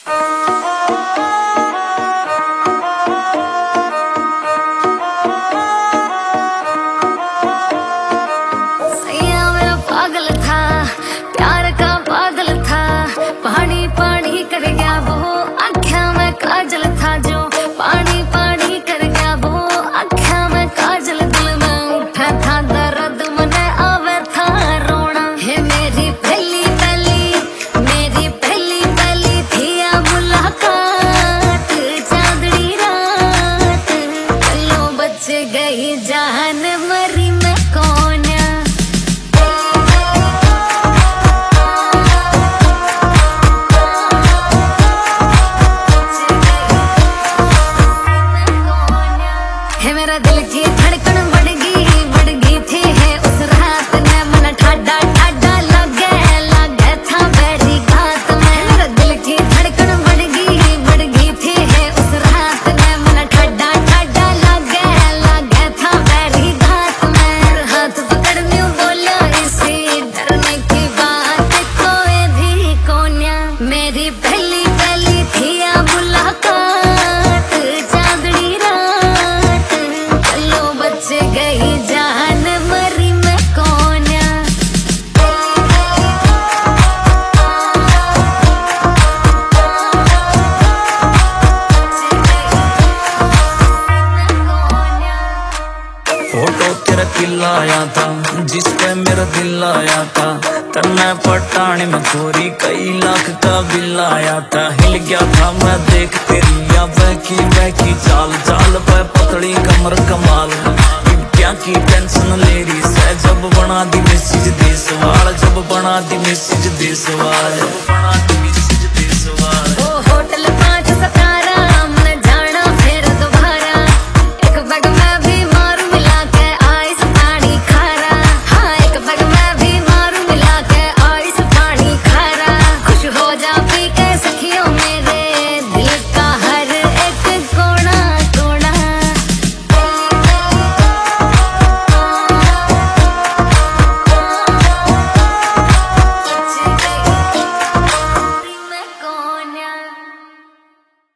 गई जान मरी मैं कौन है। मेरा दिल की धड़कन बढ़ गई थी है उस रात ने मन ठाडा ठाडा लगे था बैरी घात में। मेरा दिल की धड़कन बढ़ गई थी है उस रात ने मन ठाडा ठाडा लगे था बैरी घात में। हाथ पकड़ने बोला इसी डरने की बात कोई भी कोन्या। मेरी पहली थी मुलाकात चांदनी रात चलो बच गई जान मरी मैं कोन्या। फोटो तेरा किला आया था जिस पे मेरा दिल आया था। तन्ने पटाने में गोरी कई लाख का बिल आया था। हिल गया था मैं देख तेरी या बहकी चाल चाल पे पतली कमर कमाल। क्या की टेंशन ले रही है जब बना दी मैसेज दे सवाल। जब बना दी मैसेज दे सवाल। होटल 5 सितारा मन जाना फिर दोबारा। एक बैग में भी मारू मिला के आइस पानी खारा। हाँ एक बैग में भी मारू मिला के आइस पानी खारा। खुश हो जा पी